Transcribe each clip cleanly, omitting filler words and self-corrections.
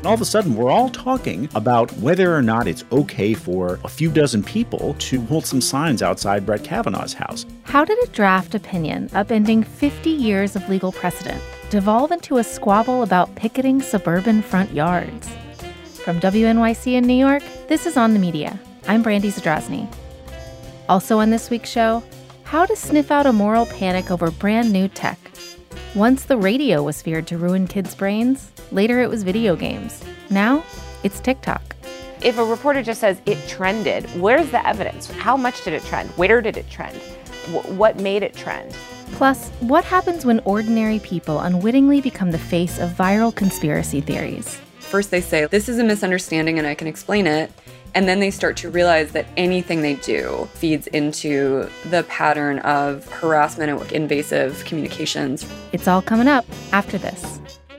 And all of a sudden, we're all talking about whether or not it's okay for a few dozen people to hold some signs outside Brett Kavanaugh's house. How did a draft opinion upending 50 years of legal precedent devolve into a squabble about picketing suburban front yards? From WNYC in New York, this is On the Media. I'm Brandy Zadrozny. Also on this week's show, how to sniff out a moral panic over brand new tech. Once the radio was feared to ruin kids' brains, later it was video games. Now, it's TikTok. If a reporter just says it trended, where's the evidence? How much did it trend? Where did it trend? What made it trend? Plus, what happens when ordinary people unwittingly become the face of viral conspiracy theories? First they say, this is a misunderstanding and I can explain it. And then they start to realize that anything they do feeds into the pattern of harassment and invasive communications. It's all coming up after this.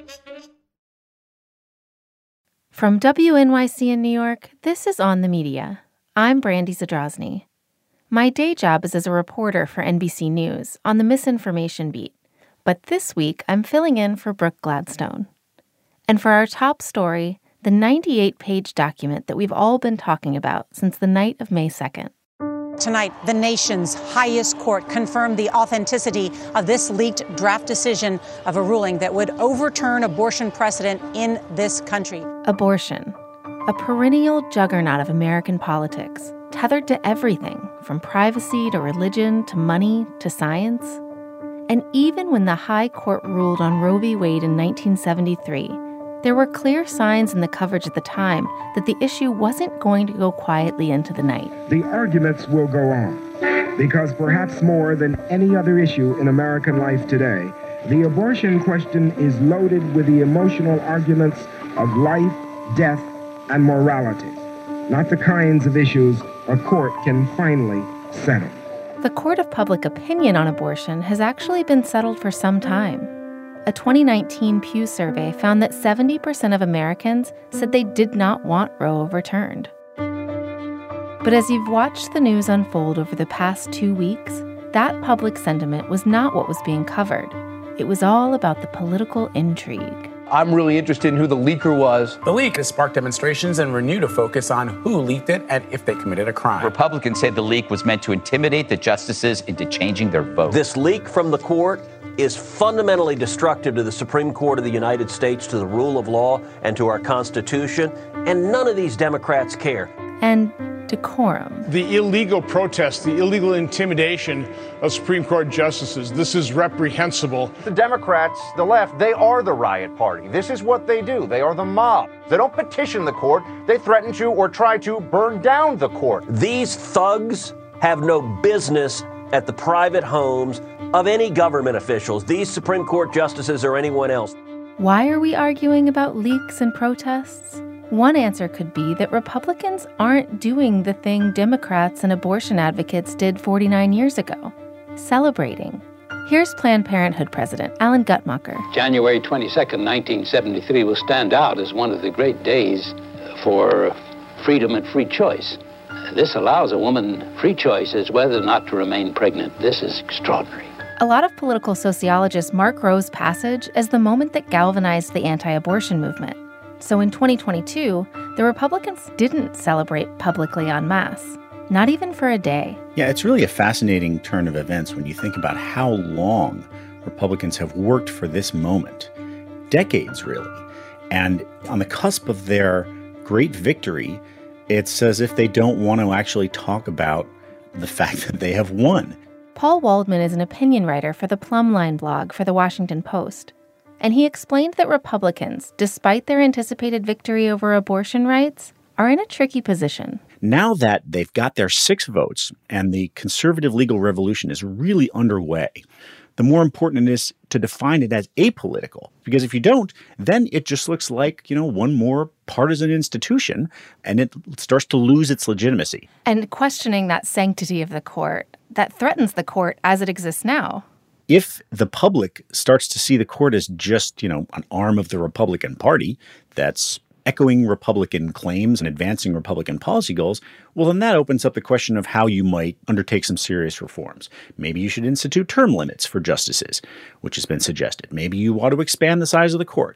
From WNYC in New York, this is On the Media. I'm Brandy Zadrozny. My day job is as a reporter for NBC News on the misinformation beat. But this week, I'm filling in for Brooke Gladstone. And for our top story, the 98-page document that we've all been talking about since the night of May 2nd. Tonight, the nation's highest court confirmed the authenticity of this leaked draft decision of a ruling that would overturn abortion precedent in this country. Abortion, a perennial juggernaut of American politics, tethered to everything from privacy to religion to money to science. And even when the High Court ruled on Roe v. Wade in 1973, there were clear signs in the coverage at the time that the issue wasn't going to go quietly into the night. The arguments will go on, because perhaps more than any other issue in American life today, the abortion question is loaded with the emotional arguments of life, death, and morality, not the kinds of issues a court can finally settle. The court of public opinion on abortion has actually been settled for some time. A 2019 Pew survey found that 70% of Americans said they did not want Roe overturned. But as you've watched the news unfold over the past 2 weeks, that public sentiment was not what was being covered. It was all about the political intrigue. I'm really interested in who the leaker was. The leak has sparked demonstrations and renewed a focus on who leaked it and if they committed a crime. Republicans say the leak was meant to intimidate the justices into changing their vote. This leak from the court is fundamentally destructive to the Supreme Court of the United States, to the rule of law, and to our Constitution. And none of these Democrats care. And decorum. The illegal protest, the illegal intimidation of Supreme Court justices, this is reprehensible. The Democrats, the left, they are the riot party. This is what they do. They are the mob. They don't petition the court. They threaten to or try to burn down the court. These thugs have no business at the private homes of any government officials, these Supreme Court justices or anyone else. Why are we arguing about leaks and protests? One answer could be that Republicans aren't doing the thing Democrats and abortion advocates did 49 years ago, celebrating. Here's Planned Parenthood President Alan Guttmacher. January 22nd, 1973 will stand out as one of the great days for freedom and free choice. This allows a woman free choice as whether or not to remain pregnant. This is extraordinary. A lot of political sociologists mark Roe's passage as the moment that galvanized the anti-abortion movement. So in 2022, the Republicans didn't celebrate publicly en masse, not even for a day. Yeah, it's really a fascinating turn of events when you think about how long Republicans have worked for this moment. Decades, really. And on the cusp of their great victory, it's as if they don't want to actually talk about the fact that they have won. Paul Waldman is an opinion writer for the Plumline blog for The Washington Post. And he explained that Republicans, despite their anticipated victory over abortion rights, are in a tricky position. Now that they've got their 6 votes and the conservative legal revolution is really underway, the more important it is to define it as apolitical. Because if you don't, then it just looks like, one more partisan institution, and it starts to lose its legitimacy. And questioning that sanctity of the court, that threatens the court as it exists now. If the public starts to see the court as just, an arm of the Republican Party that's echoing Republican claims and advancing Republican policy goals, well, then that opens up the question of how you might undertake some serious reforms. Maybe you should institute term limits for justices, which has been suggested. Maybe you ought to expand the size of the court.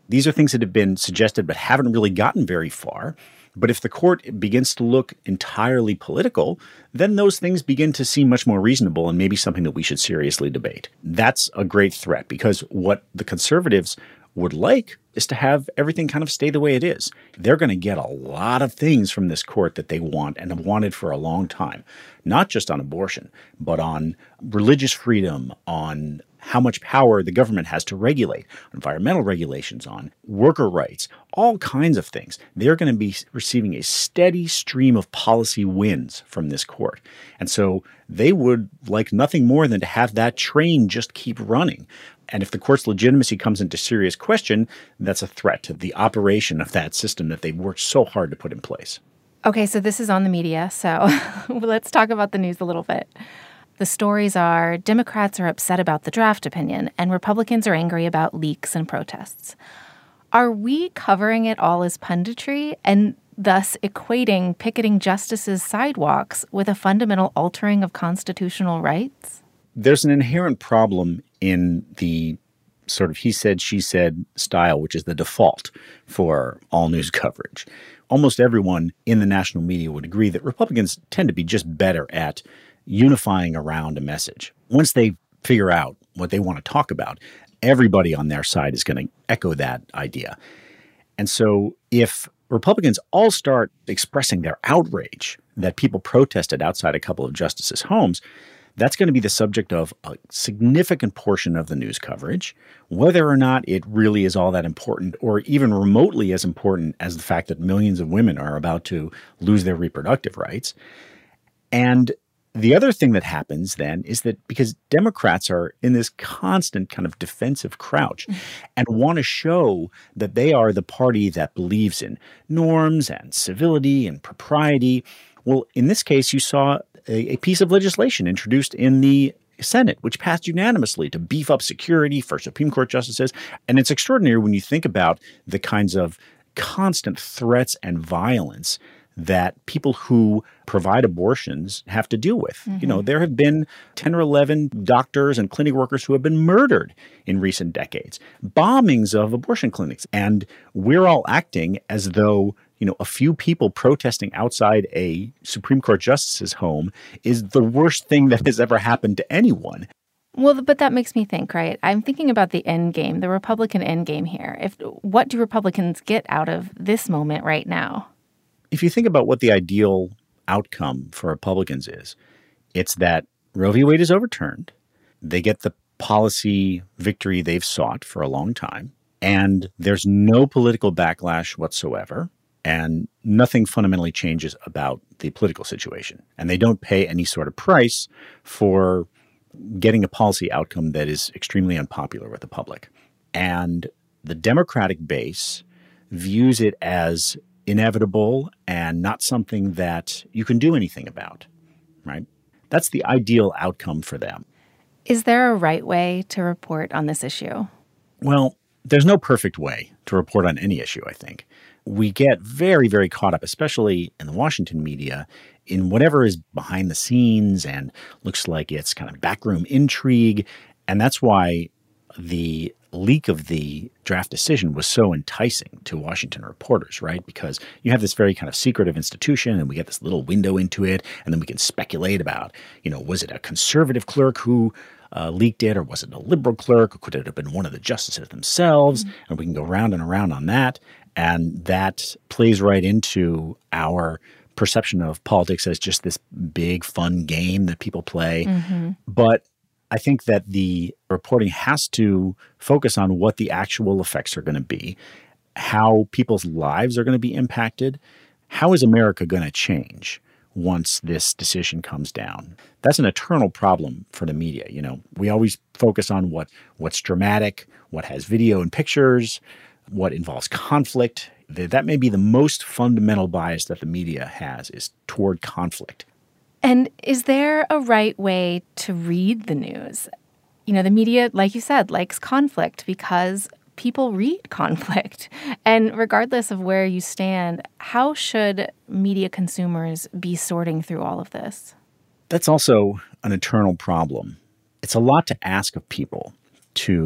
These are things that have been suggested but haven't really gotten very far. But if the court begins to look entirely political, then those things begin to seem much more reasonable and maybe something that we should seriously debate. That's a great threat, because what the conservatives would like is to have everything kind of stay the way it is. They're going to get a lot of things from this court that they want and have wanted for a long time, not just on abortion, but on religious freedom, on how much power the government has to regulate, environmental regulations, on worker rights, all kinds of things. They're going to be receiving a steady stream of policy wins from this court. And so they would like nothing more than to have that train just keep running. And if the court's legitimacy comes into serious question, that's a threat to the operation of that system that they've worked so hard to put in place. Okay, so this is on the media, so let's talk about the news a little bit. The stories are Democrats are upset about the draft opinion, and Republicans are angry about leaks and protests. Are we covering it all as punditry and thus equating picketing justices' sidewalks with a fundamental altering of constitutional rights? There's an inherent problem in the sort of he said, she said style, which is the default for all news coverage. Almost everyone in the national media would agree that Republicans tend to be just better at unifying around a message. Once they figure out what they want to talk about, everybody on their side is going to echo that idea. And so if Republicans all start expressing their outrage that people protested outside a couple of justices' homes, that's going to be the subject of a significant portion of the news coverage, whether or not it really is all that important or even remotely as important as the fact that millions of women are about to lose their reproductive rights. And the other thing that happens then is that because Democrats are in this constant kind of defensive crouch and want to show that they are the party that believes in norms and civility and propriety, well, in this case, you saw a piece of legislation introduced in the Senate, which passed unanimously to beef up security for Supreme Court justices. And it's extraordinary when you think about the kinds of constant threats and violence that people who provide abortions have to deal with. Mm-hmm. You know, there have been 10 or 11 doctors and clinic workers who have been murdered in recent decades, bombings of abortion clinics. And we're all acting as though, you know, a few people protesting outside a Supreme Court justice's home is the worst thing that has ever happened to anyone. Well, but that makes me think, right? I'm thinking about the end game, the Republican end game here. What do Republicans get out of this moment right now? If you think about what the ideal outcome for Republicans is, it's that Roe v. Wade is overturned. They get the policy victory they've sought for a long time, and there's no political backlash whatsoever, and nothing fundamentally changes about the political situation. And they don't pay any sort of price for getting a policy outcome that is extremely unpopular with the public. And the Democratic base views it as inevitable and not something that you can do anything about, right? That's the ideal outcome for them. Is there a right way to report on this issue? Well, there's no perfect way to report on any issue, I think. We get very, very caught up, especially in the Washington media, in whatever is behind the scenes and looks like it's kind of backroom intrigue. And that's why the leak of the draft decision was so enticing to Washington reporters, right? Because you have this very kind of secretive institution and we get this little window into it, and then we can speculate about, you know, was it a conservative clerk who leaked it, or was it a liberal clerk, or could it have been one of the justices themselves? Mm-hmm. And we can go round and around on that. And that plays right into our perception of politics as just this big, fun game that people play. Mm-hmm. But I think that the reporting has to focus on what the actual effects are going to be, how people's lives are going to be impacted. How is America going to change once this decision comes down? That's an eternal problem for the media. You know, we always focus on what's dramatic, what has video and pictures, what involves conflict. That may be the most fundamental bias that the media has, is toward conflict. And is there a right way to read the news? You know, the media, like you said, likes conflict because people read conflict. And regardless of where you stand, how should media consumers be sorting through all of this? That's also an eternal problem. It's a lot to ask of people to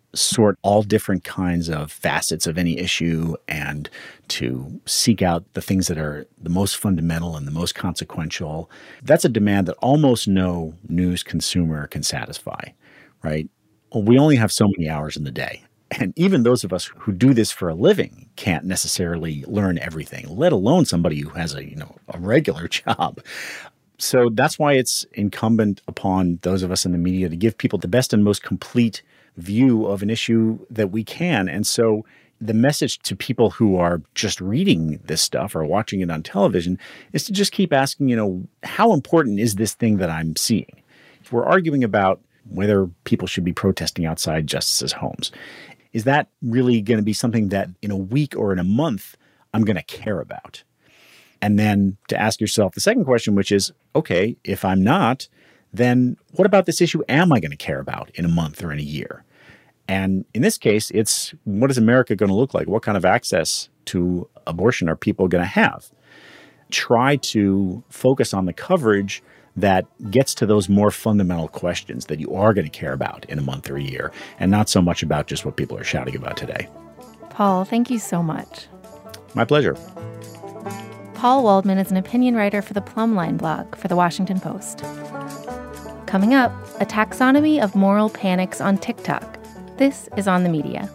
sort all different kinds of facets of any issue and to seek out the things that are the most fundamental and the most consequential. That's a demand that almost no news consumer can satisfy, right? Well, we only have so many hours in the day. And even those of us who do this for a living can't necessarily learn everything, let alone somebody who has a regular job. So that's why it's incumbent upon those of us in the media to give people the best and most complete view of an issue that we can. And so the message to people who are just reading this stuff or watching it on television is to just keep asking, how important is this thing that I'm seeing? If we're arguing about whether people should be protesting outside justices' homes, is that really going to be something that in a week or in a month I'm going to care about? And then to ask yourself the second question, which is, okay, if I'm not, then what about this issue am I going to care about in a month or in a year? And in this case, it's what is America going to look like? What kind of access to abortion are people going to have? Try to focus on the coverage that gets to those more fundamental questions that you are going to care about in a month or a year, and not so much about just what people are shouting about today. Paul, thank you so much. My pleasure. Paul Waldman is an opinion writer for the Plumline blog for The Washington Post. Coming up, a taxonomy of moral panics on TikTok. This is On the Media.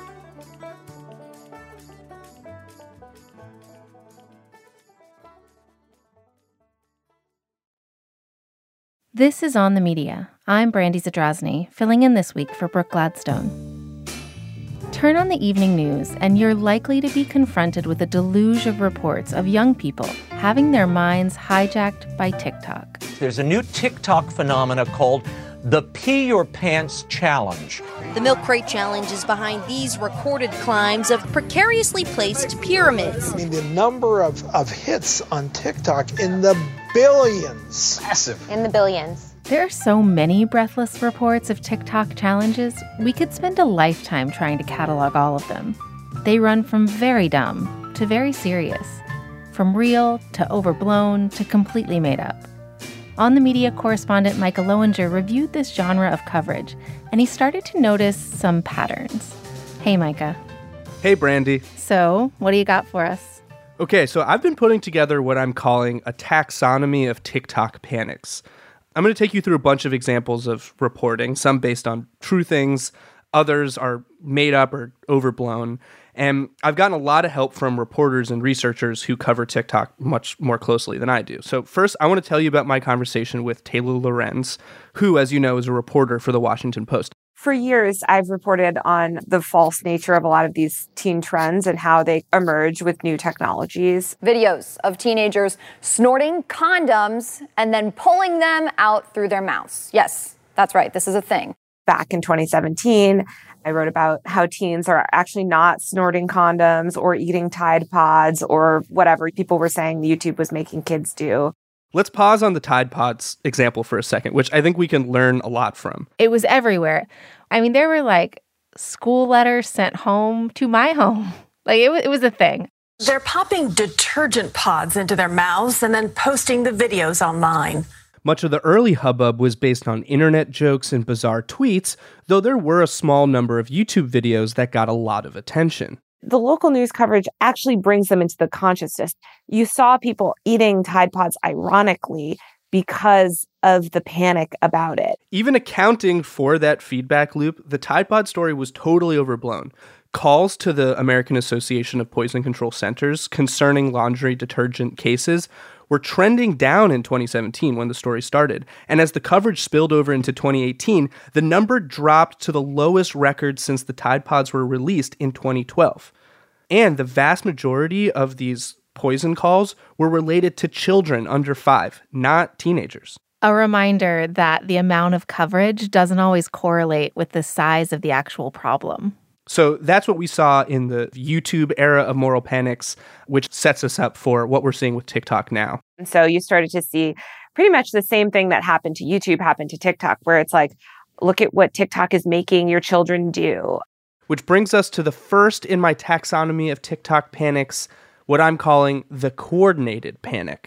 This is On the Media. I'm Brandy Zadrozny, filling in this week for Brooke Gladstone. Turn on the evening news, and you're likely to be confronted with a deluge of reports of young people having their minds hijacked by TikTok. There's a new TikTok phenomena called the Pee Your Pants Challenge. The Milk Crate Challenge is behind these recorded climbs of precariously placed pyramids. I mean, the number of hits on TikTok in the billions. Massive. In the billions. There are so many breathless reports of TikTok challenges, we could spend a lifetime trying to catalog all of them. They run from very dumb to very serious, from real to overblown to completely made up. On the Media correspondent Micah Lowinger reviewed this genre of coverage, and he started to notice some patterns. Hey, Micah. Hey, Brandy. So, what do you got for us? Okay, so I've been putting together what I'm calling a taxonomy of TikTok panics. I'm going to take you through a bunch of examples of reporting, some based on true things, others are made up or overblown. And I've gotten a lot of help from reporters and researchers who cover TikTok much more closely than I do. So first, I want to tell you about my conversation with Taylor Lorenz, who, as you know, is a reporter for The Washington Post. For years, I've reported on the false nature of a lot of these teen trends and how they emerge with new technologies. Videos of teenagers snorting condoms and then pulling them out through their mouths. Yes, that's right. This is a thing. Back in 2017, I wrote about how teens are actually not snorting condoms or eating Tide Pods or whatever people were saying YouTube was making kids do. Let's pause on the Tide Pods example for a second, which I think we can learn a lot from. It was everywhere. I mean, there were school letters sent home to my home. It was a thing. They're popping detergent pods into their mouths and then posting the videos online. Much of the early hubbub was based on internet jokes and bizarre tweets, though there were a small number of YouTube videos that got a lot of attention. The local news coverage actually brings them into the consciousness. You saw people eating Tide Pods ironically because of the panic about it. Even accounting for that feedback loop, the Tide Pod story was totally overblown. Calls to the American Association of Poison Control Centers concerning laundry detergent cases were trending down in 2017 when the story started. And as the coverage spilled over into 2018, the number dropped to the lowest record since the Tide Pods were released in 2012. And the vast majority of these poison calls were related to children under 5, not teenagers. A reminder that the amount of coverage doesn't always correlate with the size of the actual problem. So that's what we saw in the YouTube era of moral panics, which sets us up for what we're seeing with TikTok now. And so you started to see pretty much the same thing that happened to YouTube happened to TikTok, where it's like, look at what TikTok is making your children do. Which brings us to the first in my taxonomy of TikTok panics, what I'm calling the coordinated panic.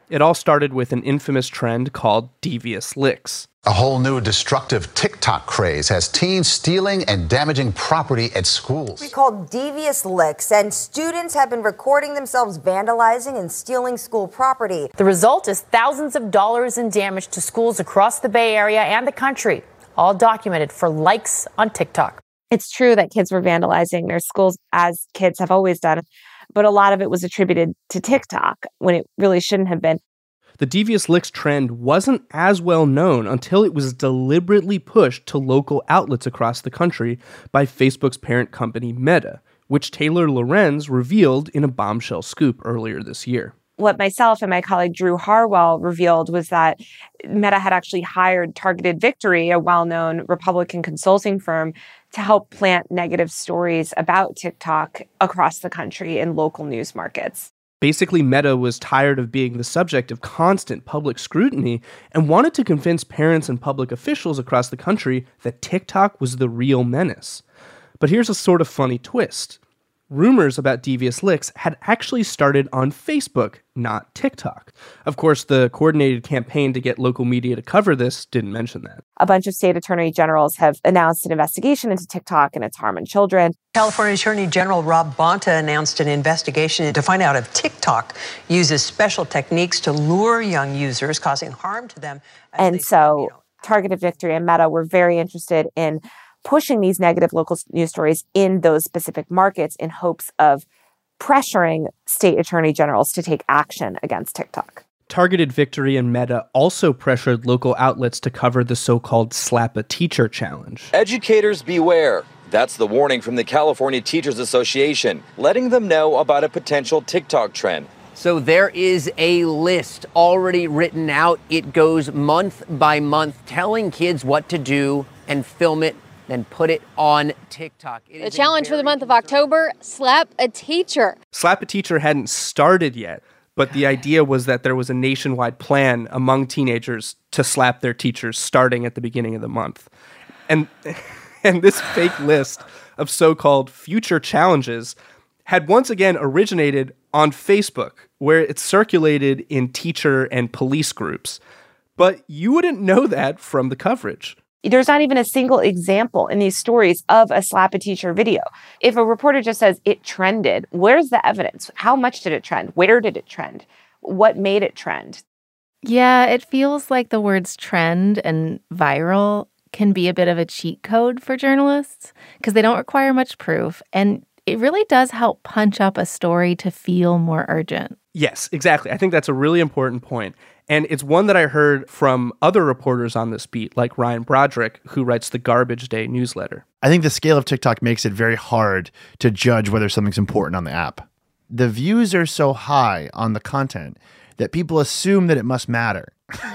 It all started with an infamous trend called devious licks. A whole new destructive TikTok craze has teens stealing and damaging property at schools. We called devious licks, and students have been recording themselves vandalizing and stealing school property. The result is thousands of dollars in damage to schools across the Bay Area and the country, all documented for likes on TikTok. It's true that kids were vandalizing their schools, as kids have always done, but a lot of it was attributed to TikTok when it really shouldn't have been. The devious licks trend wasn't as well known until it was deliberately pushed to local outlets across the country by Facebook's parent company Meta, which Taylor Lorenz revealed in a bombshell scoop earlier this year. What myself and my colleague Drew Harwell revealed was that Meta had actually hired Targeted Victory, a well-known Republican consulting firm, to help plant negative stories about TikTok across the country in local news markets. Basically, Meta was tired of being the subject of constant public scrutiny and wanted to convince parents and public officials across the country that TikTok was the real menace. But here's a sort of funny twist. Rumors about devious licks had actually started on Facebook, not TikTok. Of course, the coordinated campaign to get local media to cover this didn't mention that. A bunch of state attorney generals have announced an investigation into TikTok and its harm on children. California Attorney General Rob Bonta announced an investigation to find out if TikTok uses special techniques to lure young users, causing harm to them. And so Targeted Victory and Meta were very interested in pushing these negative local news stories in those specific markets in hopes of pressuring state attorney generals to take action against TikTok. Targeted Victory and Meta also pressured local outlets to cover the so-called Slap a Teacher challenge. Educators beware. That's the warning from the California Teachers Association, letting them know about a potential TikTok trend. So there is a list already written out. It goes month by month, telling kids what to do and film it, then put it on TikTok. The challenge for the month of October, Slap a Teacher. Slap a Teacher hadn't started yet, but the idea was that there was a nationwide plan among teenagers to slap their teachers starting at the beginning of the month. And this fake list of so-called future challenges had once again originated on Facebook, where it circulated in teacher and police groups. But you wouldn't know that from the coverage. There's not even a single example in these stories of a Slap a Teacher video. If a reporter just says it trended, where's the evidence? How much did it trend? Where did it trend? What made it trend? Yeah, it feels like the words trend and viral can be a bit of a cheat code for journalists because they don't require much proof. And it really does help punch up a story to feel more urgent. Yes, exactly. I think that's a really important point. And it's one that I heard from other reporters on this beat, like Ryan Broderick, who writes the Garbage Day newsletter. I think the scale of TikTok makes it very hard to judge whether something's important on the app. The views are so high on the content that people assume that it must matter.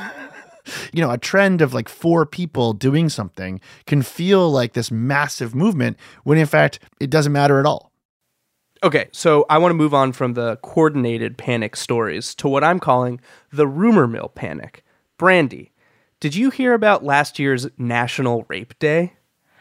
You know, a trend of like 4 people doing something can feel like this massive movement when in fact it doesn't matter at all. Okay, so I want to move on from the coordinated panic stories to what I'm calling the rumor mill panic. Brandy, did you hear about last year's National Rape Day?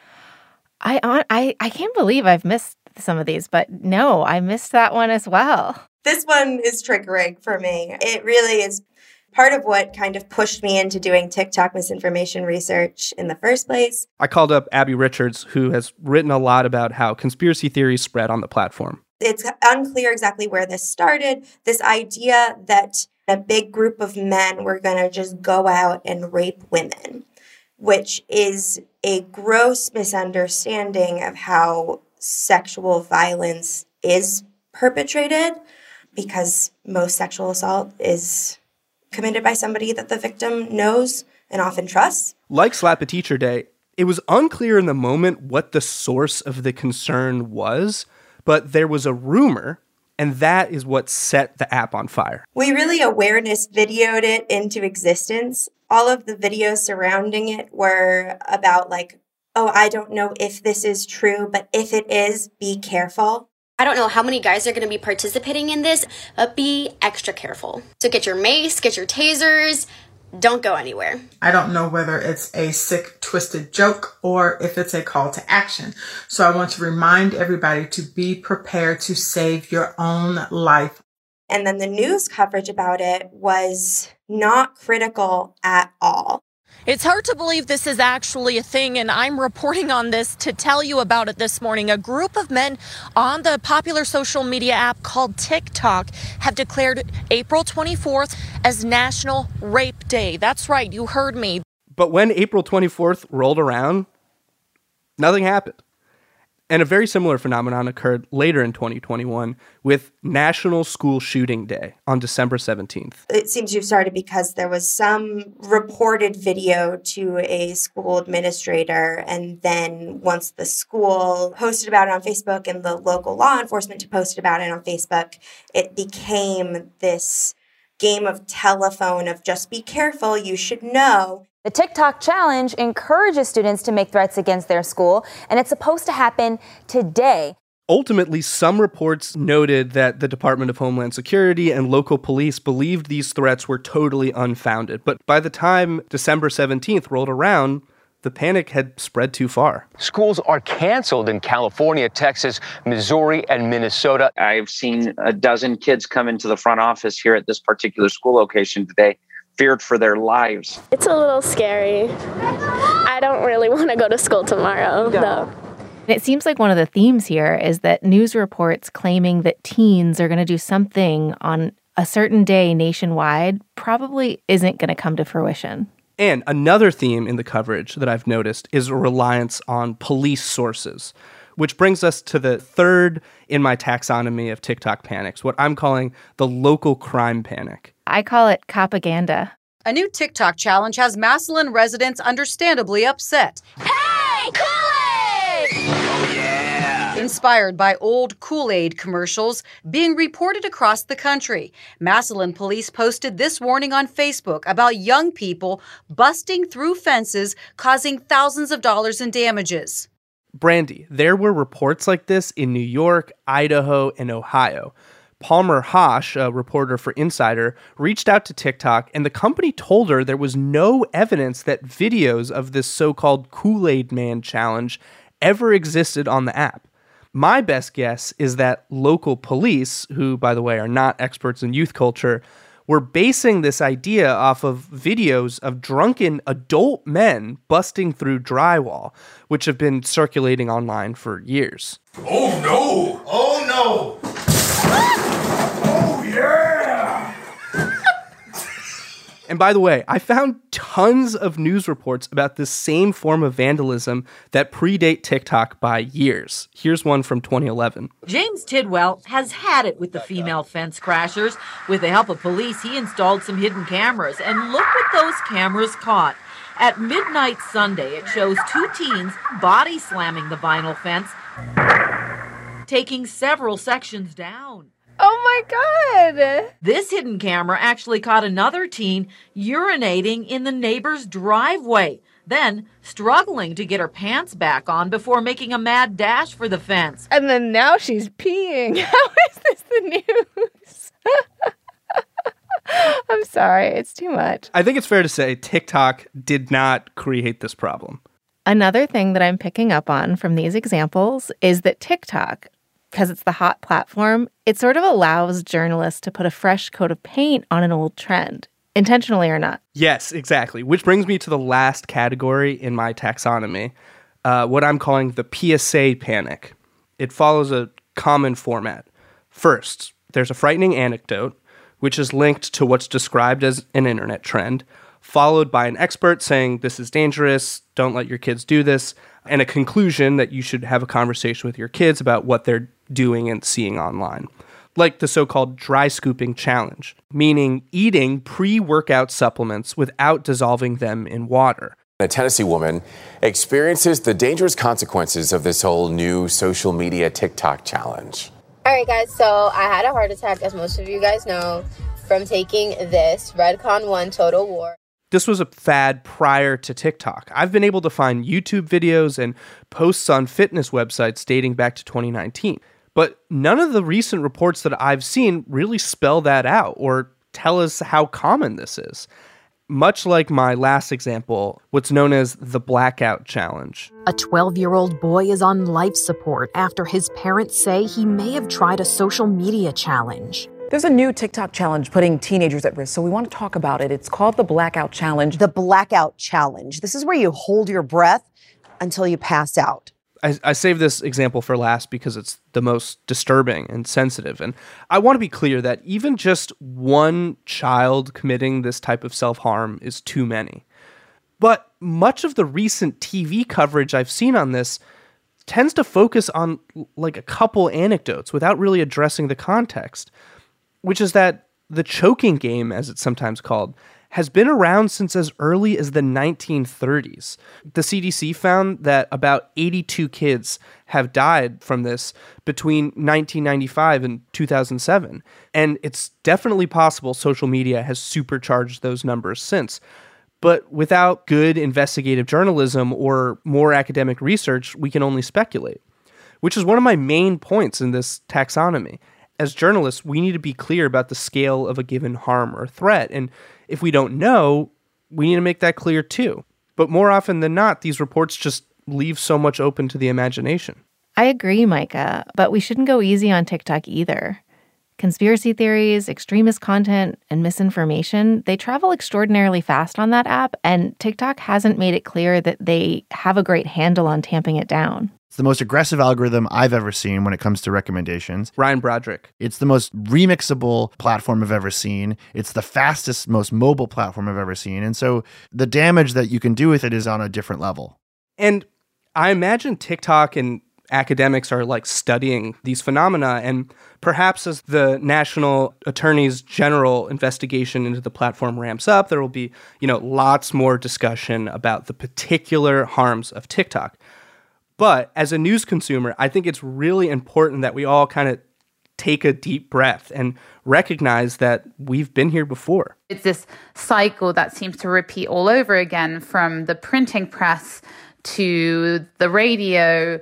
I can't believe I've missed some of these, but no, I missed that one as well. This one is triggering for me. It really is part of what kind of pushed me into doing TikTok misinformation research in the first place. I called up Abby Richards, who has written a lot about how conspiracy theories spread on the platform. It's unclear exactly where this started. This idea that a big group of men were going to just go out and rape women, which is a gross misunderstanding of how sexual violence is perpetrated, because most sexual assault is committed by somebody that the victim knows and often trusts. Like Slap a Teacher Day, it was unclear in the moment what the source of the concern was, but there was a rumor, and that is what set the app on fire. We really awareness videoed it into existence. All of the videos surrounding it were about like, oh, I don't know if this is true, but if it is, be careful. I don't know how many guys are going to be participating in this, but be extra careful. So get your mace, get your tasers, don't go anywhere. I don't know whether it's a sick, twisted joke or if it's a call to action. So I want to remind everybody to be prepared to save your own life. And then the news coverage about it was not critical at all. It's hard to believe this is actually a thing, and I'm reporting on this to tell you about it this morning. A group of men on the popular social media app called TikTok have declared April 24th as National Rape Day. That's right, you heard me. But when April 24th rolled around, nothing happened. And a very similar phenomenon occurred later in 2021 with National School Shooting Day on December 17th. It seems to have started because there was some reported video to a school administrator, and then once the school posted about it on Facebook and the local law enforcement posted about it on Facebook, it became this game of telephone of just be careful, you should know. The TikTok challenge encourages students to make threats against their school, and it's supposed to happen today. Ultimately, some reports noted that the Department of Homeland Security and local police believed these threats were totally unfounded. But by the time December 17th rolled around, the panic had spread too far. Schools are canceled in California, Texas, Missouri, and Minnesota. I've seen a dozen kids come into the front office here at this particular school location today, feared for their lives. It's a little scary. I don't really want to go to school tomorrow, though. It seems like one of the themes here is that news reports claiming that teens are going to do something on a certain day nationwide probably isn't going to come to fruition. And another theme in the coverage that I've noticed is a reliance on police sources, which brings us to the third in my taxonomy of TikTok panics, what I'm calling the local crime panic. I call it propaganda. A new TikTok challenge has Massillon residents understandably upset. Hey, Kool-Aid! Oh, yeah! Inspired by old Kool-Aid commercials being reported across the country, Massillon police posted this warning on Facebook about young people busting through fences, causing thousands of dollars in damages. Brandy, there were reports like this in New York, Idaho, and Ohio. Palmer Hosh, a reporter for Insider, reached out to TikTok, and the company told her there was no evidence that videos of this so-called Kool-Aid Man challenge ever existed on the app. My best guess is that local police, who, by the way, are not experts in youth culture, were basing this idea off of videos of drunken adult men busting through drywall, which have been circulating online for years. Oh no! Oh no! Oh yeah! And by the way, I found tons of news reports about this same form of vandalism that predate TikTok by years. Here's one from 2011. James Tidwell has had it with the female fence crashers. With the help of police, he installed some hidden cameras, and look what those cameras caught. At midnight Sunday, it shows two teens body slamming the vinyl fence, taking several sections down. Oh my God! This hidden camera actually caught another teen urinating in the neighbor's driveway, then struggling to get her pants back on before making a mad dash for the fence. And then now she's peeing. How is this the news? I'm sorry, it's too much. I think it's fair to say TikTok did not create this problem. Another thing that I'm picking up on from these examples is that TikTok, because it's the hot platform, it sort of allows journalists to put a fresh coat of paint on an old trend, intentionally or not. Yes, exactly. Which brings me to the last category in my taxonomy, what I'm calling the PSA panic. It follows a common format. First, there's a frightening anecdote, which is linked to what's described as an internet trend, followed by an expert saying this is dangerous, don't let your kids do this, and a conclusion that you should have a conversation with your kids about what they're doing and seeing online. Like the so-called dry scooping challenge, meaning eating pre-workout supplements without dissolving them in water. A Tennessee woman experiences the dangerous consequences of this whole new social media TikTok challenge. All right, guys, so I had a heart attack, as most of you guys know, from taking this Redcon 1 Total War. This was a fad prior to TikTok. I've been able to find YouTube videos and posts on fitness websites dating back to 2019. But none of the recent reports that I've seen really spell that out or tell us how common this is. Much like my last example, what's known as the Blackout Challenge. A 12-year-old boy is on life support after his parents say he may have tried a social media challenge. There's a new TikTok challenge putting teenagers at risk, so we want to talk about it. It's called the Blackout Challenge. The Blackout Challenge. This is where you hold your breath until you pass out. I saved this example for last because it's the most disturbing and sensitive. And I want to be clear that even just one child committing this type of self-harm is too many. But much of the recent TV coverage I've seen on this tends to focus on like a couple anecdotes without really addressing the context, which is that the choking game, as it's sometimes called, has been around since as early as the 1930s. The CDC found that about 82 kids have died from this between 1995 and 2007. And it's definitely possible social media has supercharged those numbers since. But without good investigative journalism or more academic research, we can only speculate, which is one of my main points in this taxonomy. As journalists, we need to be clear about the scale of a given harm or threat. And if we don't know, we need to make that clear too. But more often than not, these reports just leave so much open to the imagination. I agree, Micah, but we shouldn't go easy on TikTok either. Conspiracy theories, extremist content, and misinformation, they travel extraordinarily fast on that app, and TikTok hasn't made it clear that they have a great handle on tamping it down. It's the most aggressive algorithm I've ever seen when it comes to recommendations. Ryan Broderick. It's the most remixable platform I've ever seen. It's the fastest, most mobile platform I've ever seen. And so the damage that you can do with it is on a different level. And I imagine TikTok and academics are like studying these phenomena, and perhaps as the National Attorney's General investigation into the platform ramps up, there will be, lots more discussion about the particular harms of TikTok. But as a news consumer, I think it's really important that we all kind of take a deep breath and recognize that we've been here before. It's this cycle that seems to repeat all over again, from the printing press to the radio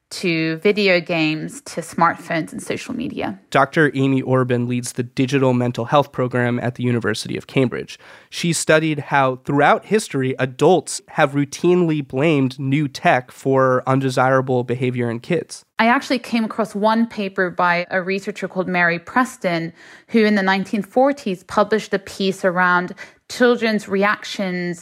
to video games to smartphones and social media. Dr. Amy Orban leads the Digital Mental Health Program at the University of Cambridge. She studied how throughout history, adults have routinely blamed new tech for undesirable behavior in kids. I actually came across one paper by a researcher called Mary Preston, who in the 1940s published a piece around children's reactions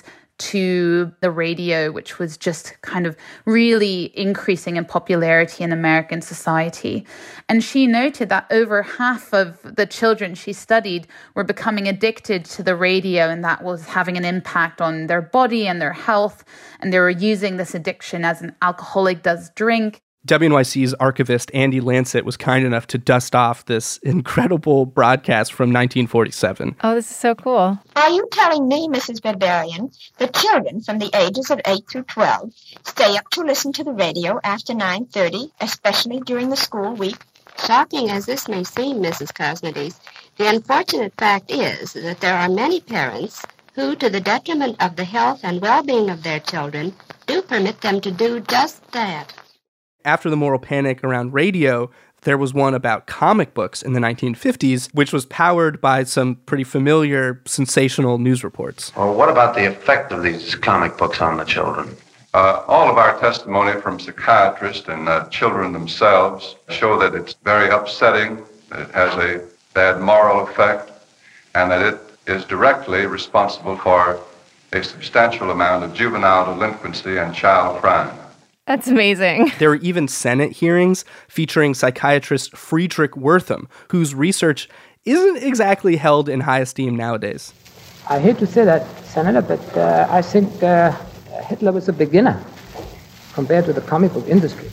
to the radio, which was just kind of really increasing in popularity in American society. And she noted that over half of the children she studied were becoming addicted to the radio, and that was having an impact on their body and their health. And they were using this addiction as an alcoholic does drink. WNYC's archivist Andy Lancet was kind enough to dust off this incredible broadcast from 1947. Oh, this is so cool. Are you telling me, Mrs. Barbarian, that children from the ages of 8 through 12 stay up to listen to the radio after 9:30, especially during the school week? Shocking as this may seem, Mrs. Cosmides, the unfortunate fact is that there are many parents who, to the detriment of the health and well-being of their children, do permit them to do just that. After the moral panic around radio, there was one about comic books in the 1950s, which was powered by some pretty familiar, sensational news reports. Well, what about the effect of these comic books on the children? All of our testimony from psychiatrists and children themselves show that it's very upsetting, that it has a bad moral effect, and that it is directly responsible for a substantial amount of juvenile delinquency and child crime. That's amazing. There were even Senate hearings featuring psychiatrist Friedrich Wertham, whose research isn't exactly held in high esteem nowadays. I hate to say that, Senator, but I think Hitler was a beginner compared to the comic book industry.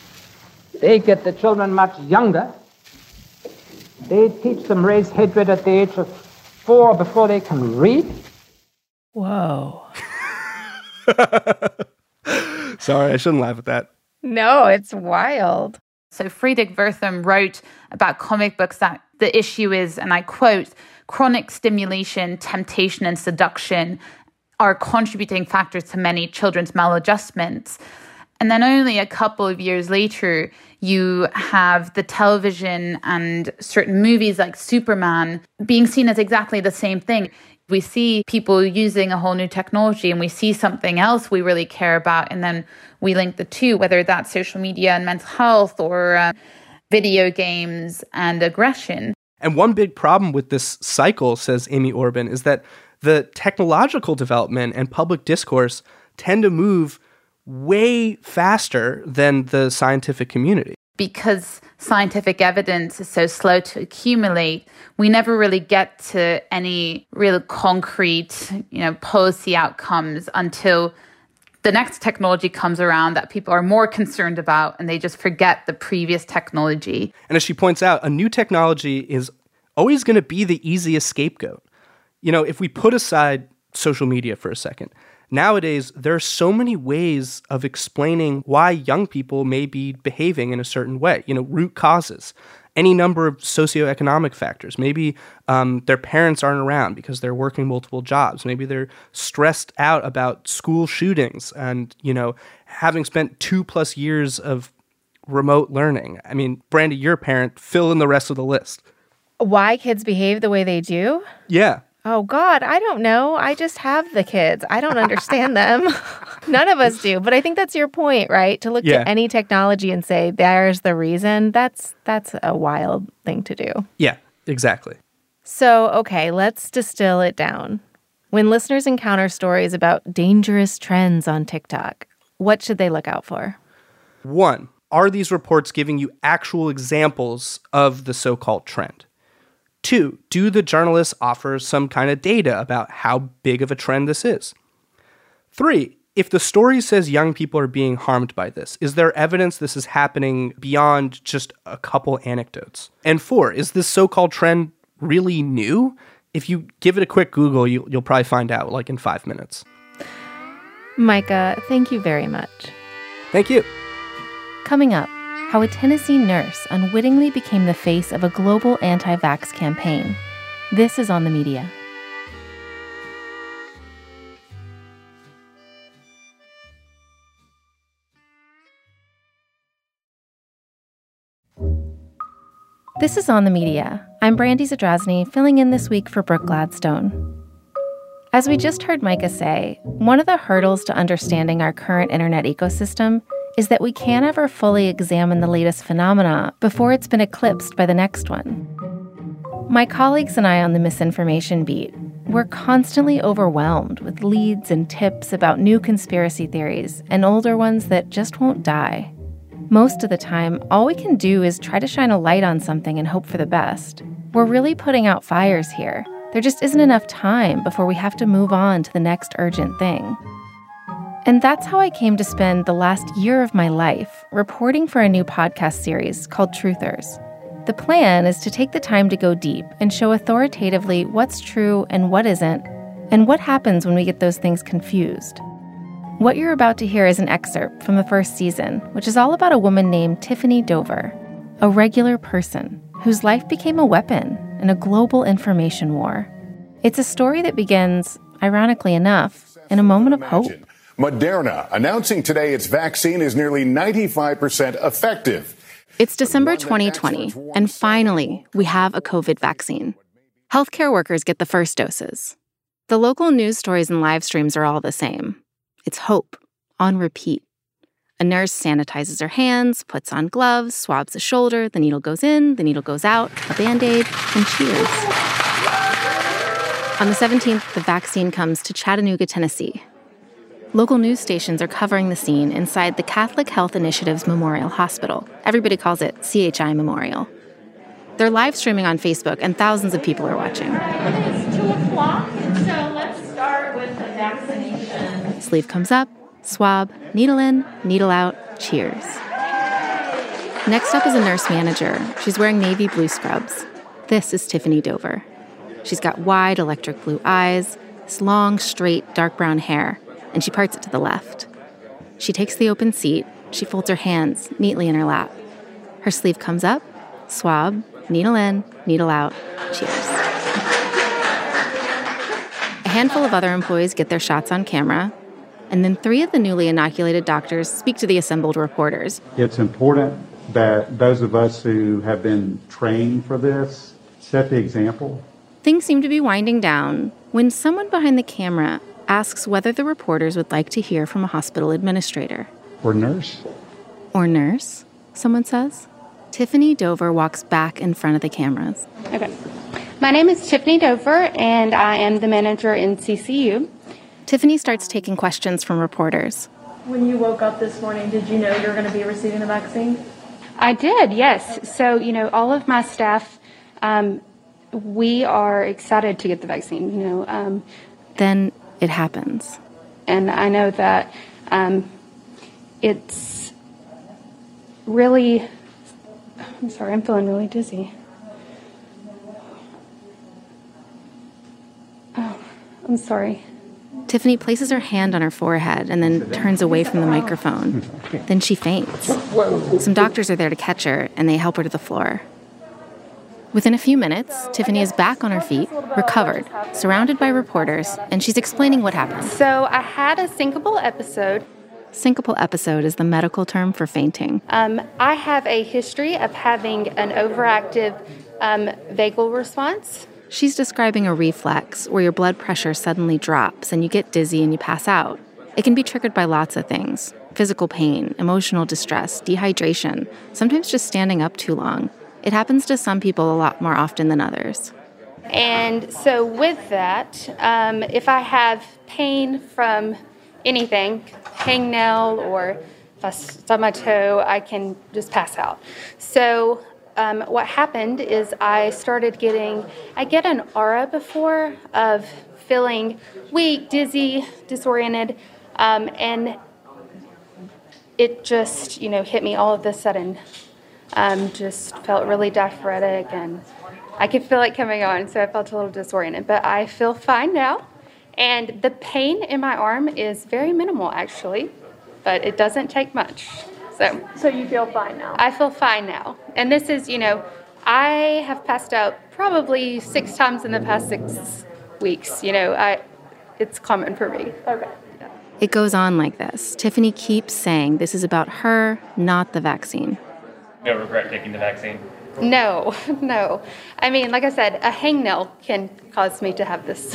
They get the children much younger. They teach them race hatred at the age of 4 before they can read. Whoa. Sorry, I shouldn't laugh at that. No, it's wild. So Friedrich Wertham wrote about comic books that the issue is, and I quote, chronic stimulation, temptation, and seduction are contributing factors to many children's maladjustments. And then only a couple of years later, you have the television and certain movies like Superman being seen as exactly the same thing. We see people using a whole new technology and we see something else we really care about, and then we link the two, whether that's social media and mental health or video games and aggression. And one big problem with this cycle, says Amy Orban, is that the technological development and public discourse tend to move way faster than the scientific community. Because scientific evidence is so slow to accumulate, we never really get to any real concrete, policy outcomes until the next technology comes around that people are more concerned about, and they just forget the previous technology. And as she points out, a new technology is always going to be the easiest scapegoat. If we put aside social media for a second, nowadays there are so many ways of explaining why young people may be behaving in a certain way. Root causes, any number of socioeconomic factors. Maybe their parents aren't around because they're working multiple jobs. Maybe they're stressed out about school shootings and, having spent 2+ years of remote learning. I mean, Brandy, you're a parent. Fill in the rest of the list. Why kids behave the way they do? Yeah. Oh, God, I don't know. I just have the kids. I don't understand them. None of us do. But I think that's your point, right? To look at any technology and say, there's the reason, that's a wild thing to do. Yeah, exactly. So, okay, let's distill it down. When listeners encounter stories about dangerous trends on TikTok, what should they look out for? 1, are these reports giving you actual examples of the so-called trend? 2, do the journalists offer some kind of data about how big of a trend this is? 3, if the story says young people are being harmed by this, is there evidence this is happening beyond just a couple anecdotes? And 4, is this so-called trend really new? If you give it a quick Google, you'll probably find out in 5 minutes. Micah, thank you very much. Thank you. Coming up, how a Tennessee nurse unwittingly became the face of a global anti-vax campaign. This is On the Media. This is On the Media. I'm Brandy Zadrozny, filling in this week for Brooke Gladstone. As we just heard Micah say, one of the hurdles to understanding our current internet ecosystem is that we can't ever fully examine the latest phenomena before it's been eclipsed by the next one. My colleagues and I on the misinformation beat, we're constantly overwhelmed with leads and tips about new conspiracy theories and older ones that just won't die. Most of the time, all we can do is try to shine a light on something and hope for the best. We're really putting out fires here. There just isn't enough time before we have to move on to the next urgent thing. And that's how I came to spend the last year of my life reporting for a new podcast series called Truthers. The plan is to take the time to go deep and show authoritatively what's true and what isn't, and what happens when we get those things confused. What you're about to hear is an excerpt from the first season, which is all about a woman named Tiffany Dover, a regular person whose life became a weapon in a global information war. It's a story that begins, ironically enough, in a moment of hope. Moderna announcing today its vaccine is nearly 95% effective. It's December 2020, and finally, we have a COVID vaccine. Healthcare workers get the first doses. The local news stories and live streams are all the same. It's hope, on repeat. A nurse sanitizes her hands, puts on gloves, swabs the shoulder, the needle goes in, the needle goes out, a Band-Aid, and cheers. On the 17th, the vaccine comes to Chattanooga, Tennessee. Local news stations are covering the scene inside the Catholic Health Initiatives Memorial Hospital. Everybody calls it CHI Memorial. They're live streaming on Facebook, and thousands of people are watching. It's 2 o'clock, so let's start with the vaccination. Sleeve comes up, swab, needle in, needle out, cheers. Next up is a nurse manager. She's wearing navy blue scrubs. This is Tiffany Dover. She's got wide electric blue eyes, this long, straight, dark brown hair, and she parts it to the left. She takes the open seat. She folds her hands neatly in her lap. Her sleeve comes up, swab, needle in, needle out, cheers. A handful of other employees get their shots on camera, and then 3 of the newly inoculated doctors speak to the assembled reporters. It's important that those of us who have been trained for this set the example. Things seem to be winding down when someone behind the camera asks whether the reporters would like to hear from a hospital administrator. Or nurse. Or nurse, someone says. Tiffany Dover walks back in front of the cameras. Okay. My name is Tiffany Dover, and I am the manager in CCU. Tiffany starts taking questions from reporters. When you woke up this morning, did you know you were going to be receiving the vaccine? I did, yes. So, all of my staff, we are excited to get the vaccine, Then it happens. And I know that it's really... I'm sorry, I'm feeling really dizzy. Oh, I'm sorry. Tiffany places her hand on her forehead and then turns away from the microphone. Then she faints. Some doctors are there to catch her, and they help her to the floor. Within a few minutes, Tiffany is back on her feet, recovered, surrounded by reporters, and she's explaining what happened. So I had a syncopal episode. Syncopal episode is the medical term for fainting. I have a history of having an overactive vagal response. She's describing a reflex where your blood pressure suddenly drops and you get dizzy and you pass out. It can be triggered by lots of things: physical pain, emotional distress, dehydration, sometimes just standing up too long. It happens to some people a lot more often than others. And so with that, if I have pain from anything, hangnail, or if I stub my toe, I can just pass out. So what happened is I get an aura before of feeling weak, dizzy, disoriented, and it just, hit me all of a sudden. Just felt really diaphoretic, and I could feel it coming on, so I felt a little disoriented. But I feel fine now, and the pain in my arm is very minimal, actually, but it doesn't take much. So you feel fine now? I feel fine now. And this is, I have passed out probably 6 times in the past 6 weeks. It's common for me. Okay. It goes on like this. Tiffany keeps saying this is about her, not the vaccine. No regret taking the vaccine? No. I mean, like I said, a hangnail can cause me to have this.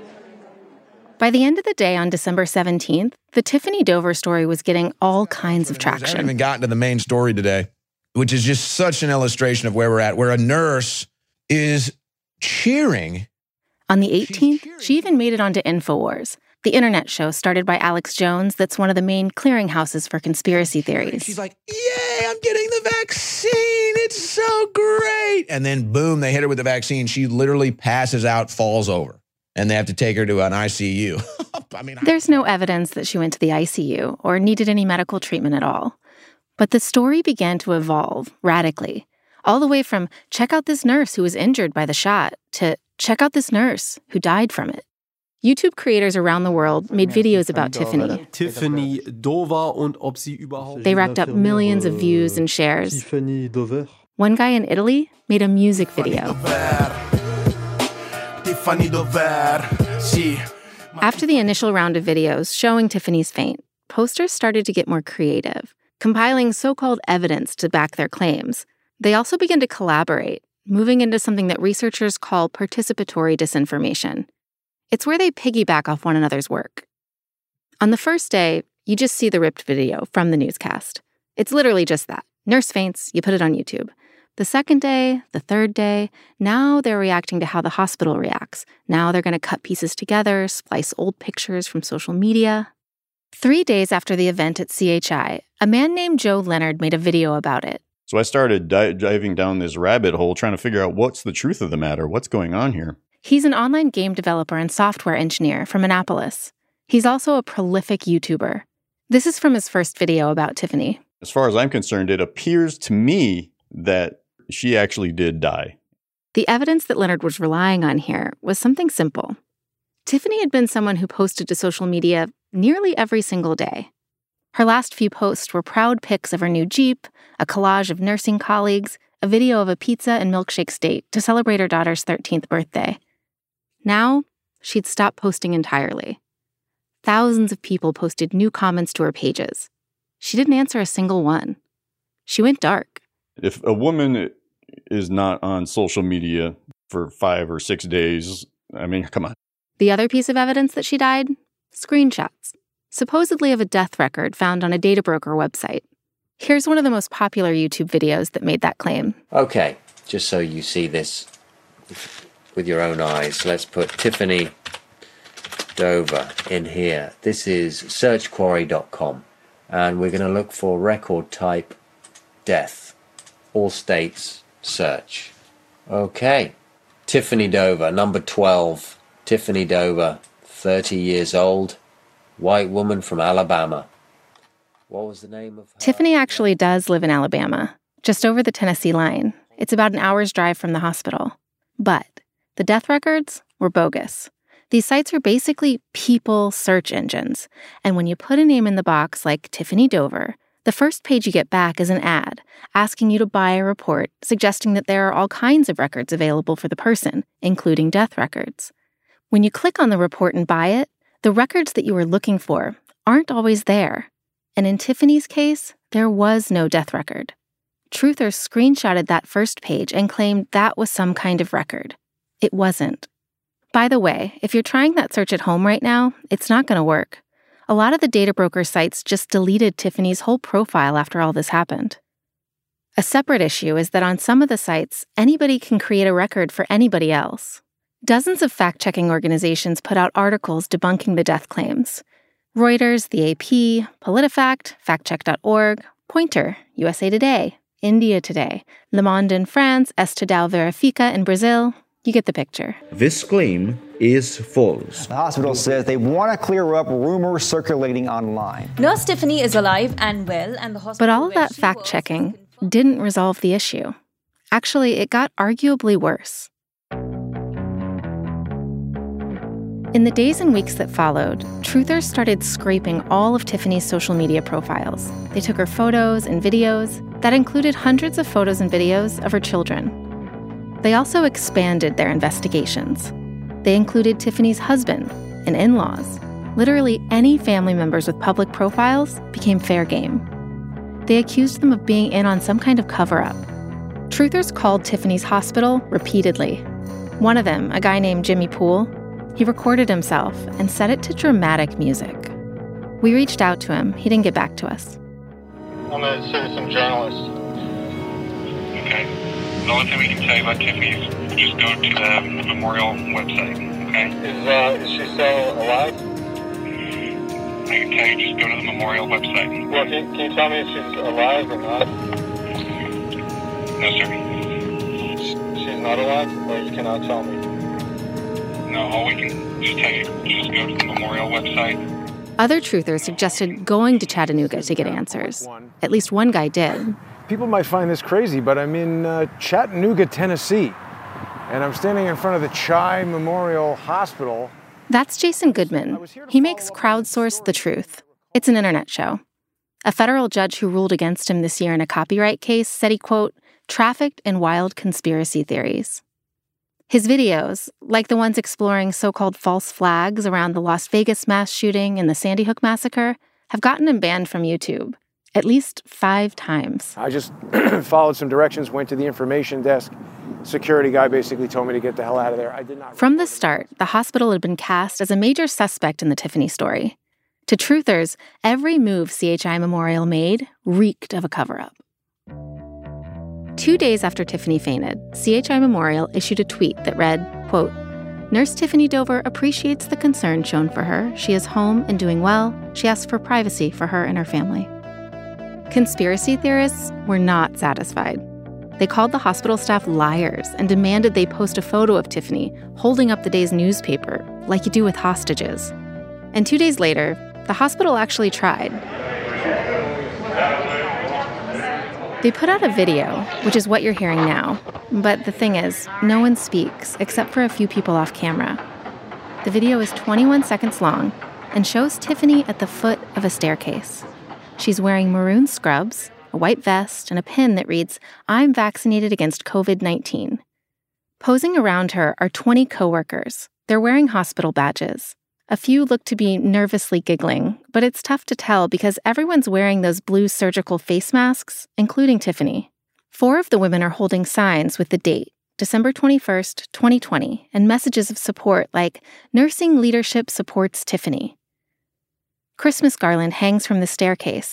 By the end of the day on December 17th, the Tiffany Dover story was getting all kinds of traction. I haven't even gotten to the main story today, which is just such an illustration of where we're at, where a nurse is cheering. On the 18th, she even made it onto InfoWars, the internet show started by Alex Jones that's one of the main clearinghouses for conspiracy theories. She's like, yay, I'm getting the vaccine. It's so great. And then, boom, they hit her with the vaccine. She literally passes out, falls over, and they have to take her to an ICU. There's no evidence that she went to the ICU or needed any medical treatment at all. But the story began to evolve radically, all the way from check out this nurse who was injured by the shot to check out this nurse who died from it. YouTube creators around the world made videos about Tiffany. Tiffany Dover und ob sie überhaupt. They racked up millions of views and shares. One guy in Italy made a music video. After the initial round of videos showing Tiffany's faint, posters started to get more creative, compiling so-called evidence to back their claims. They also began to collaborate, moving into something that researchers call participatory disinformation. It's where they piggyback off one another's work. On the first day, you just see the ripped video from the newscast. It's literally just that. Nurse faints, you put it on YouTube. The second day, the third day, now they're reacting to how the hospital reacts. Now they're going to cut pieces together, splice old pictures from social media. 3 days after the event at CHI, a man named Joe Leonard made a video about it. So I started diving down this rabbit hole, trying to figure out what's the truth of the matter, what's going on here. He's an online game developer and software engineer from Annapolis. He's also a prolific YouTuber. This is from his first video about Tiffany. As far as I'm concerned, it appears to me that she actually did die. The evidence that Leonard was relying on here was something simple. Tiffany had been someone who posted to social media nearly every single day. Her last few posts were proud pics of her new Jeep, a collage of nursing colleagues, a video of a pizza and milkshake date to celebrate her daughter's 13th birthday. Now, she'd stopped posting entirely. Thousands of people posted new comments to her pages. She didn't answer a single one. She went dark. If a woman is not on social media for 5 or 6 days, I mean, come on. The other piece of evidence that she died? Screenshots, supposedly of a death record found on a data broker website. Here's one of the most popular YouTube videos that made that claim. Okay, just so you see this with your own eyes, let's put Tiffany Dover in here. This is searchquarry.com, and we're going to look for record type death. All states, search. Okay, Tiffany Dover, number 12. Tiffany Dover, 30 years old, white woman from Alabama. What was the name of her? Tiffany actually does live in Alabama, just over the Tennessee line. It's about an hour's drive from the hospital. But the death records were bogus. These sites are basically people search engines. And when you put a name in the box like Tiffany Dover, the first page you get back is an ad asking you to buy a report suggesting that there are all kinds of records available for the person, including death records. When you click on the report and buy it, the records that you were looking for aren't always there. And in Tiffany's case, there was no death record. Truthers screenshotted that first page and claimed that was some kind of record. It wasn't. By the way, if you're trying that search at home right now, it's not going to work. A lot of the data broker sites just deleted Tiffany's whole profile after all this happened. A separate issue is that on some of the sites, anybody can create a record for anybody else. Dozens of fact-checking organizations put out articles debunking the death claims. Reuters, the AP, PolitiFact, FactCheck.org, Pointer, USA Today, India Today, Le Monde in France, Estadão Verifica in Brazil. You get the picture. This claim is false. The hospital says they want to clear up rumors circulating online. Nurse Tiffany is alive and well, and the hospital. But all of that fact-checking didn't resolve the issue. Actually, it got arguably worse. In the days and weeks that followed, truthers started scraping all of Tiffany's social media profiles. They took her photos and videos. That included hundreds of photos and videos of her children. They also expanded their investigations. They included Tiffany's husband and in-laws. Literally any family members with public profiles became fair game. They accused them of being in on some kind of cover-up. Truthers called Tiffany's hospital repeatedly. One of them, a guy named Jimmy Poole, he recorded himself and set it to dramatic music. We reached out to him. He didn't get back to us. I'm a citizen journalist. Okay. The only thing we can tell you about Tiffany is just go to the memorial website, okay? Is she still alive? I can tell you just go to the memorial website. Well, can you tell me if she's alive or not? No, sir. She's not alive? Or you cannot tell me? No, all we can just tell you just go to the memorial website. Other truthers suggested going to Chattanooga to get answers. At least one guy did. People might find this crazy, but I'm in Chattanooga, Tennessee, and I'm standing in front of the Chi Memorial Hospital. That's Jason Goodman. He makes Crowdsource the Truth. It's an internet show. A federal judge who ruled against him this year in a copyright case said he, quote, trafficked in wild conspiracy theories. His videos, like the ones exploring so-called false flags around the Las Vegas mass shooting and the Sandy Hook massacre, have gotten him banned from YouTube. At least 5 times. I just followed some directions, went to the information desk. Security guy basically told me to get the hell out of there. I did not. From the start, the hospital had been cast as a major suspect in the Tiffany story. To truthers, every move CHI Memorial made reeked of a cover-up. 2 days after Tiffany fainted, CHI Memorial issued a tweet that read, quote, Nurse Tiffany Dover appreciates the concern shown for her. She is home and doing well. She asks for privacy for her and her family. Conspiracy theorists were not satisfied. They called the hospital staff liars and demanded they post a photo of Tiffany holding up the day's newspaper, like you do with hostages. And 2 days later, the hospital actually tried. They put out a video, which is what you're hearing now. But the thing is, no one speaks except for a few people off camera. The video is 21 seconds long and shows Tiffany at the foot of a staircase. She's wearing maroon scrubs, a white vest, and a pin that reads, I'm vaccinated against COVID-19. Posing around her are 20 coworkers. They're wearing hospital badges. A few look to be nervously giggling, but it's tough to tell because everyone's wearing those blue surgical face masks, including Tiffany. 4 of the women are holding signs with the date, December 21st, 2020, and messages of support like, Nursing Leadership Supports Tiffany. Christmas garland hangs from the staircase.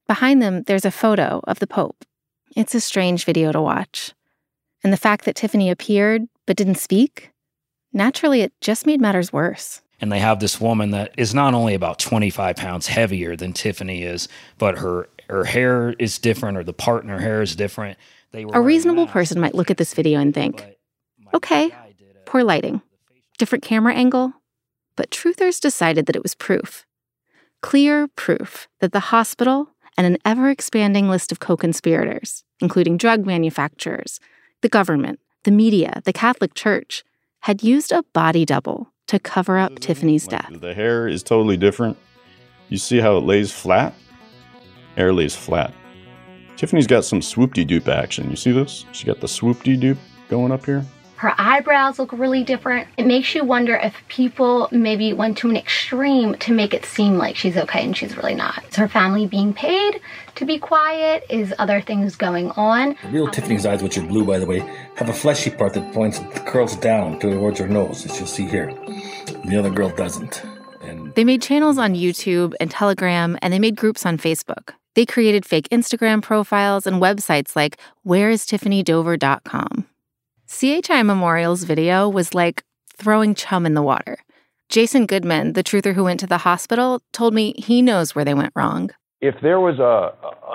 Behind them, there's a photo of the Pope. It's a strange video to watch. And the fact that Tiffany appeared but didn't speak, naturally, it just made matters worse. And they have this woman that is not only about 25 pounds heavier than Tiffany is, but her hair is different, or the part in her hair is different. A reasonable person might look at this video and think, okay, poor lighting, different camera angle. But truthers decided that it was proof. Clear proof that the hospital and an ever-expanding list of co-conspirators, including drug manufacturers, the government, the media, the Catholic Church, had used a body double to cover up Tiffany's death. The hair is totally different. You see how it lays flat? Hair lays flat. Tiffany's got some swoop-de-doop action. You see this? She got the swoop-de-doop going up here. Her eyebrows look really different. It makes you wonder if people maybe went to an extreme to make it seem like she's okay and she's really not. Is her family being paid to be quiet? Is other things going on? The real Tiffany's eyes, which are blue, by the way, have a fleshy part that curls down towards her nose, as you'll see here. And the other girl doesn't. They made channels on YouTube and Telegram, and they made groups on Facebook. They created fake Instagram profiles and websites like whereistiffaanydover.com. CHI Memorial's video was like throwing chum in the water. Jason Goodman, the truther who went to the hospital, told me he knows where they went wrong. If there was a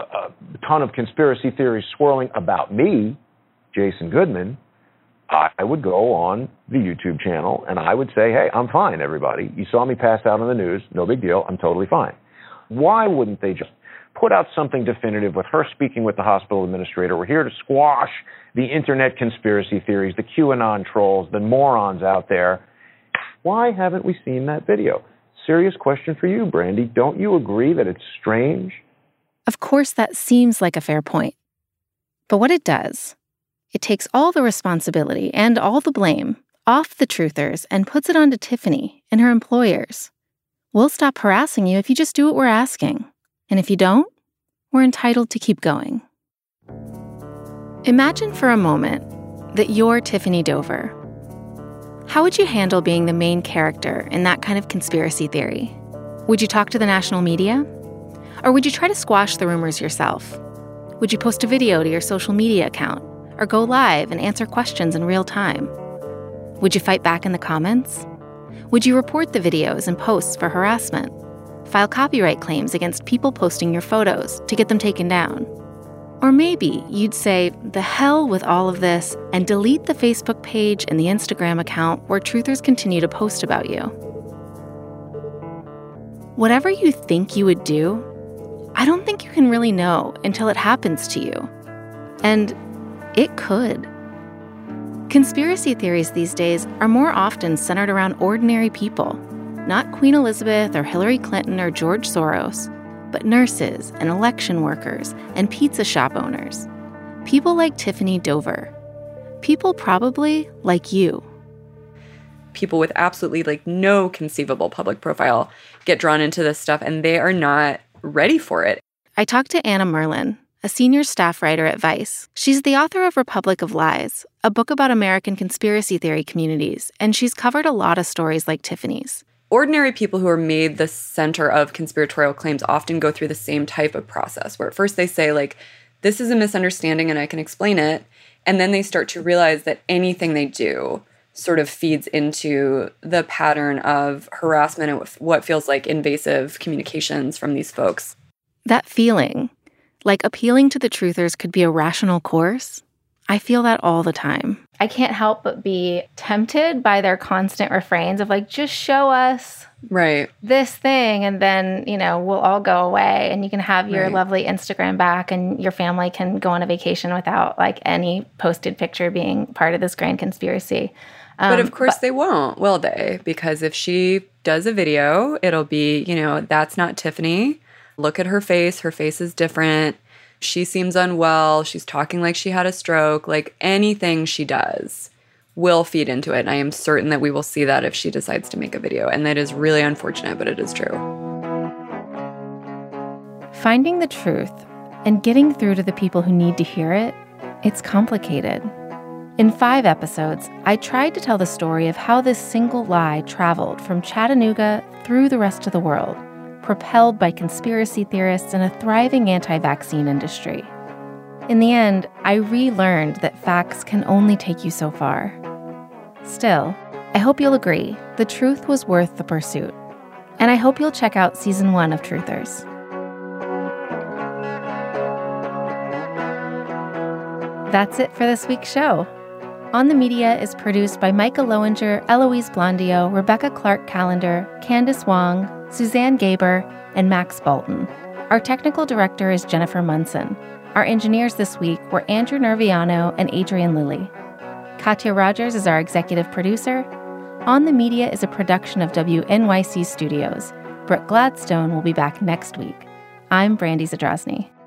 ton of conspiracy theories swirling about me, Jason Goodman, I would go on the YouTube channel and I would say, hey, I'm fine, everybody. You saw me pass out on the news. No big deal. I'm totally fine. Why wouldn't they just put out something definitive with her speaking with the hospital administrator? We're here to squash the internet conspiracy theories, the QAnon trolls, the morons out there. Why haven't we seen that video? Serious question for you, Brandy. Don't you agree that it's strange? Of course, that seems like a fair point. But what it does, it takes all the responsibility and all the blame off the truthers and puts it onto Tiffany and her employers. We'll stop harassing you if you just do what we're asking. And if you don't, we're entitled to keep going. Imagine for a moment that you're Tiffany Dover. How would you handle being the main character in that kind of conspiracy theory? Would you talk to the national media? Or would you try to squash the rumors yourself? Would you post a video to your social media account? Or go live and answer questions in real time? Would you fight back in the comments? Would you report the videos and posts for harassment? File copyright claims against people posting your photos to get them taken down? Or maybe you'd say, the hell with all of this, and delete the Facebook page and the Instagram account where truthers continue to post about you. Whatever you think you would do, I don't think you can really know until it happens to you. And it could. Conspiracy theories these days are more often centered around ordinary people, not Queen Elizabeth or Hillary Clinton or George Soros, but nurses and election workers and pizza shop owners. People like Tiffany Dover. People probably like you. People with absolutely no conceivable public profile get drawn into this stuff, and they are not ready for it. I talked to Anna Merlin, a senior staff writer at Vice. She's the author of Republic of Lies, a book about American conspiracy theory communities, and she's covered a lot of stories like Tiffany's. Ordinary people who are made the center of conspiratorial claims often go through the same type of process, where at first they say, this is a misunderstanding and I can explain it, and then they start to realize that anything they do sort of feeds into the pattern of harassment and what feels like invasive communications from these folks. That feeling, like appealing to the truthers could be a rational course, I feel that all the time. I can't help but be tempted by their constant refrains of just show us this thing and then, we'll all go away and you can have your lovely Instagram back and your family can go on a vacation without any posted picture being part of this grand conspiracy. But of course they won't, will they? Because if she does a video, it'll be, that's not Tiffany. Look at her face. Her face is different. She seems unwell. She's talking like she had a stroke. Anything she does will feed into it. And I am certain that we will see that if she decides to make a video. And that is really unfortunate, but it is true. Finding the truth and getting through to the people who need to hear it, it's complicated. In 5 episodes, I tried to tell the story of how this single lie traveled from Chattanooga through the rest of the world, propelled by conspiracy theorists and a thriving anti-vaccine industry. In the end, I relearned that facts can only take you so far. Still, I hope you'll agree the truth was worth the pursuit. And I hope you'll check out Season 1 of Truthers. That's it for this week's show. On the Media is produced by Micah Lowinger, Eloise Blondio, Rebecca Clark-Callender, Candace Wong, Suzanne Gaber, and Max Bolton. Our technical director is Jennifer Munson. Our engineers this week were Andrew Nerviano and Adrian Lilly. Katya Rogers is our executive producer. On the Media is a production of WNYC Studios. Brooke Gladstone will be back next week. I'm Brandy Zadrozny.